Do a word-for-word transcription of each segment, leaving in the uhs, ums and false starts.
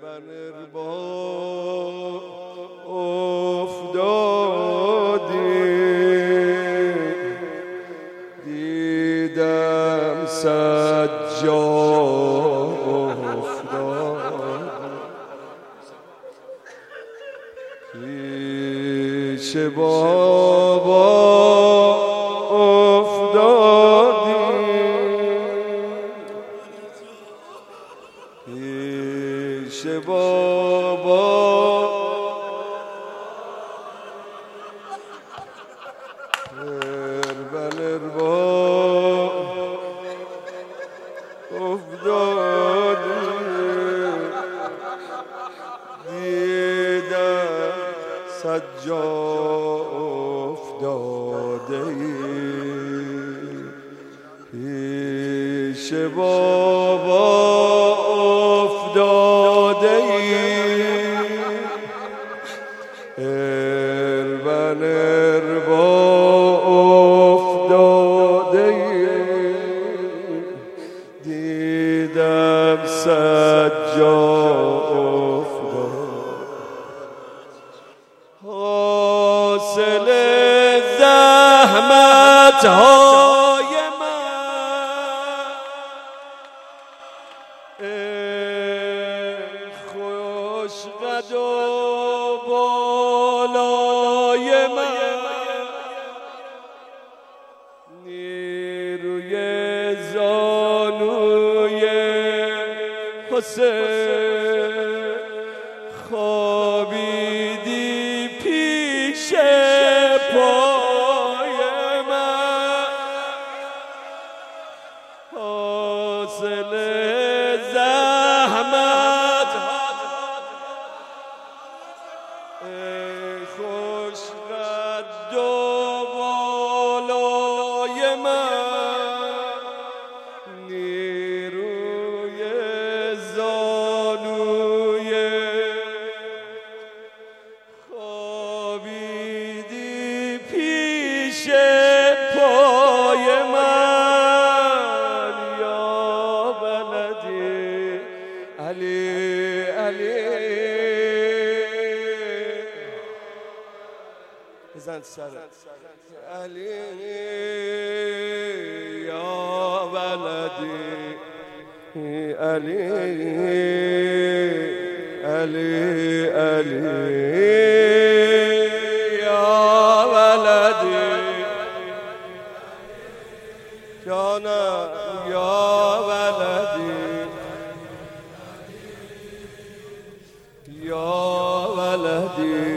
بنربا افتادی دیدم سجاد افتاد پیش بابا افتادی پیش بابا بنربا افتادی دیدم سجاد افتاده پیش بابا افتاده اربن اربا افتاده دیدم سجاد افتاده حاصل زحمت های من خوش قد و بالای من نیروی زانوی حسین خوابیدی پیش پای من حاصل زحمت خوش قد و بالای من نیروی زانوی خوابیدی پیش پای من یا بلدی علی علی بزن سرت علی یا ولدی علی علی علی یا ولدی جانم یا ولدی یا ولدی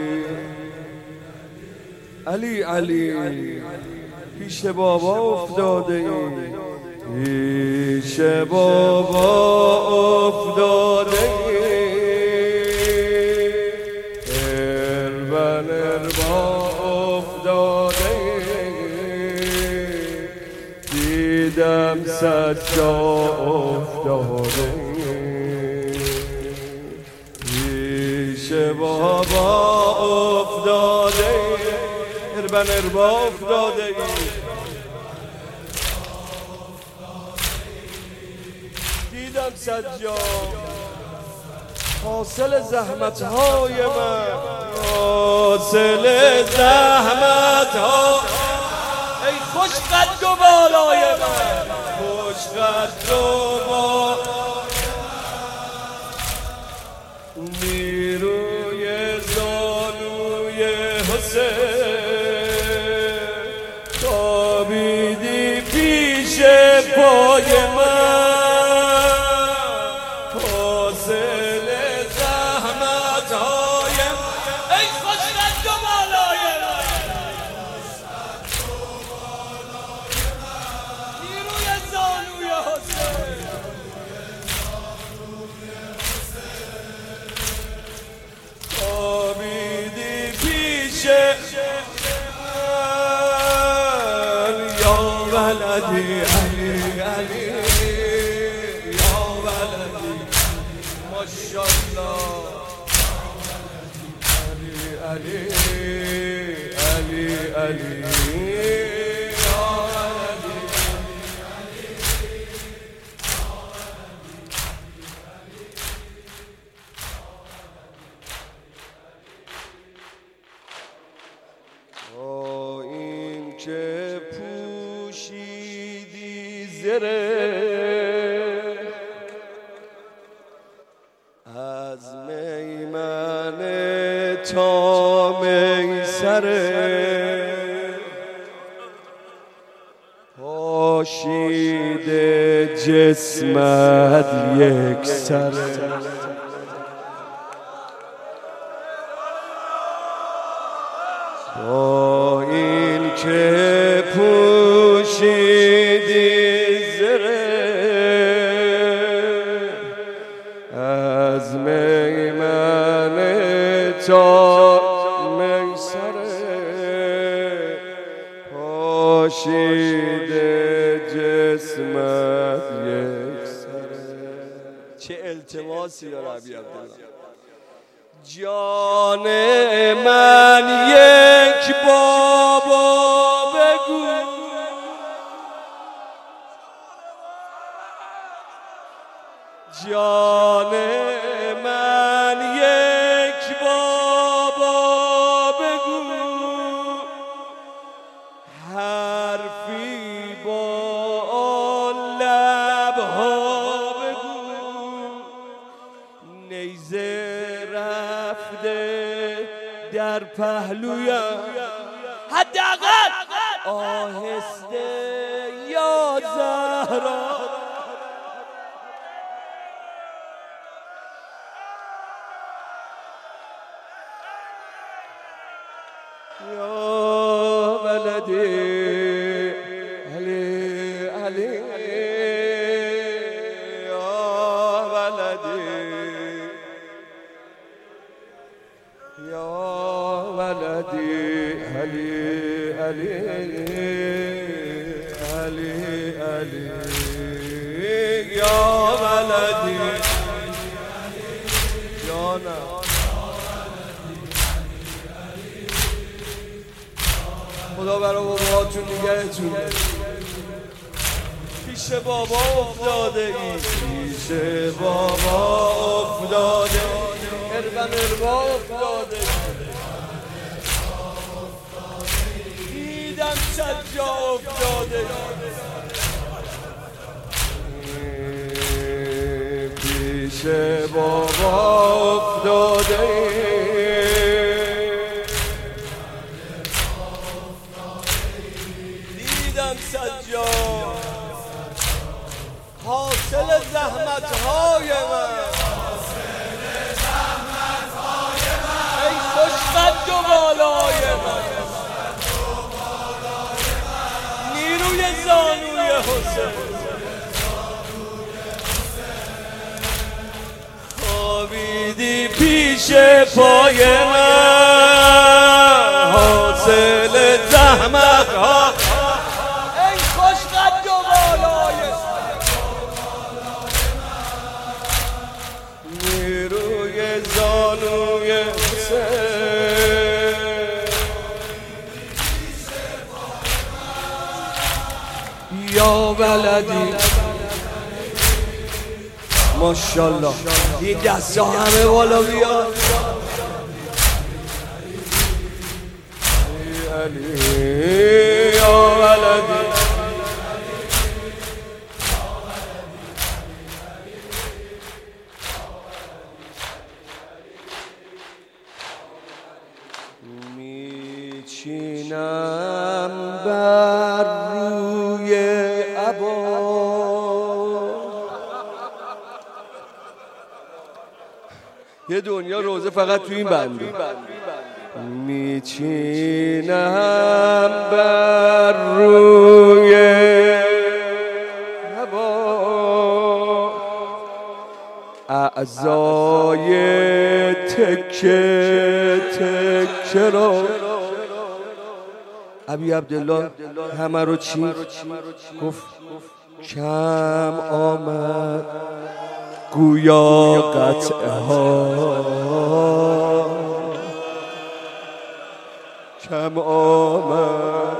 علی علی پیش بابا افتاده ای پیش بابا افتاده ای اربن اربا افتاده ای دیدم سجاد افتاده ای پیش بابا افتاده ای اربن اربا افتاده ای دیدم سجاد حاصل زحمت های من حاصل زحمت ها ای خوش قد و بالای من خوش قد و بالای نیروی زانوی حسین خوابیدی پیش پای من حاصل زحمت های ای خوش قد و بالای نیروی زانوی حسین خوابیدی پیش یا ولدی علی علی یا ولدی ماشاءالله علی علی علی یا ولدی که پوشیدی زره از میمنه تا میسره پاشیده جسمت یک سره با این که پوشیدی زره از میمنه تا میسره پاشیده جسمت یک سره. چه التماسی یا ربی عبدالله. جان من یک بابا بگو جان من یک بابا بگو حرفی با آن لبها بگو نیزه رفته در پهلویم حداقل آهسته یا زهرا یا ولدی علی علی یا ولدی یا ولدی علی علی علی علی یا ولدی جانا خدا برای باباتون نگهتون. پیش بابا افتاده ای پیش بابا افتاده اربن اربا افتاده دیدم صد جا افتاده پیش بابا افتاده سجا حاصل زحمت های من ای خوشقد و بالای من نیروی زانوی حسین خوابیدی پیش پای من حاصل زحمت ها نیروی زانوی حسین یا ولدی ماشاءالله این دستا همه بالا بیاد علی یا ولدی میچینم بر روی عبا یه دنیا روزه فقط تو این بنده میچینم بر روی عبا اعضای تکه تکه را ابی عبدالله همه رو چی گفت کم آمد گویا قطعه ها کم آمد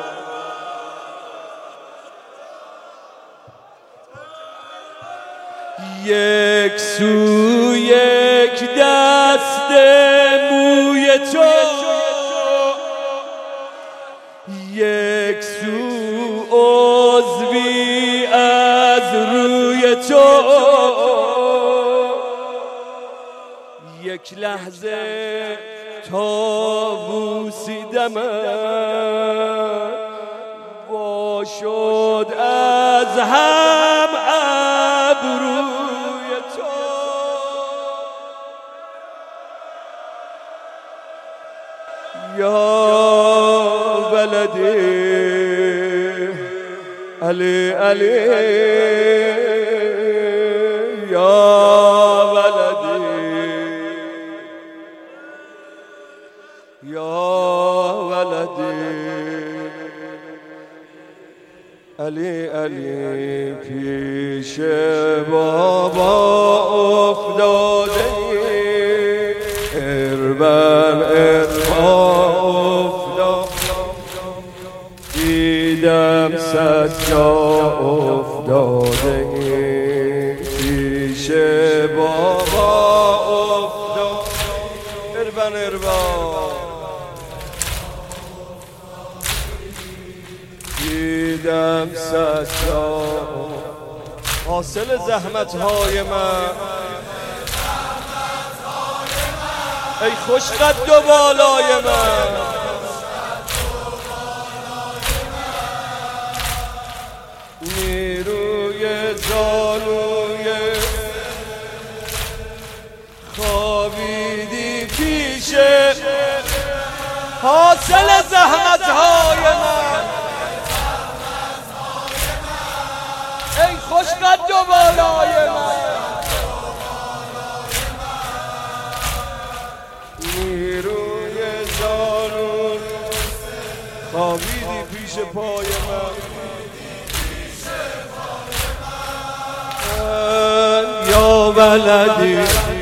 یک سو یک دست موی تو یک یک لحظه تا بوسیدمت وا شد از هم ابروی تو یا ولدی علی علی یا یا ولدی علی علی پیش بابا افتاده اربن اربا افتاده دیدم صد جا افتاده پیش بابا افتاده اربن اربا دیدم سجا حاصل زحمت های من ای خوش قد و بالای من نیروی زانوی خوابیدی پیش حاصل زحمت های من ای خوش قد و بالای من نیروی زانون خوابیدی پیش پای من یا ولدی